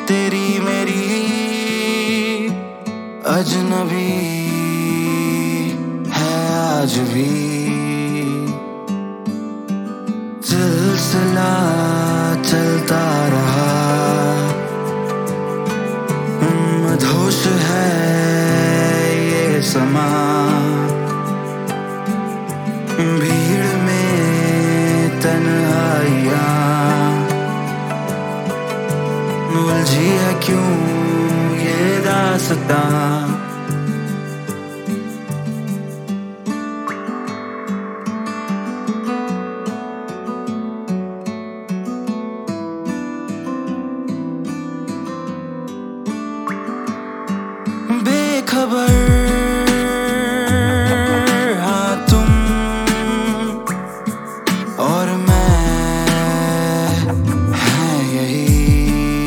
तेरी मेरी अजनबी है आज भी। सिलसिला चलता रहा, मधोश है ये समा। भीड़ में तन्हाइयाँ उलझी है क्यों ये दास्तां। बेखबर हाँ तुम और मैं हैं यही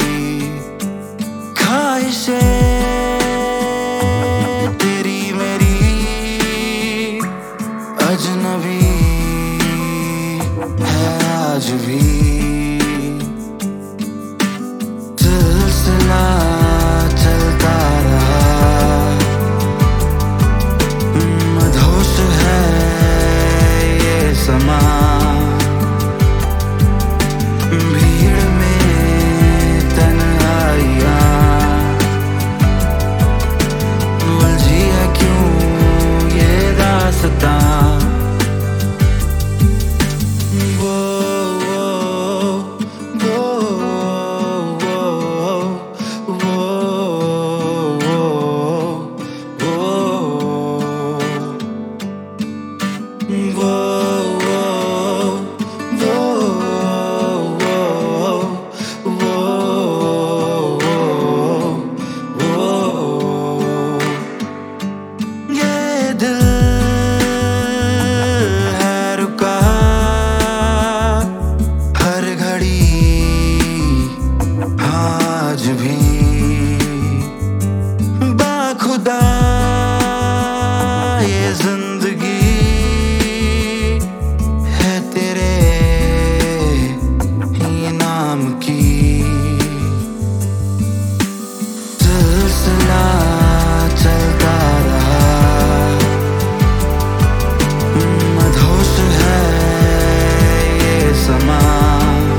ख्वाहिशें तेरी मेरी अजनबी है आज भी। सिलसिला चलता रहा, मधोश है ये समा। भीड़ में तन्हाइयाँ उलझी है क्यों ये दास्तां। आज भी बाखुदा ये जिंदगी है तेरे ही नाम की। सिलसिला चलता रहा, मधोश है ये समा।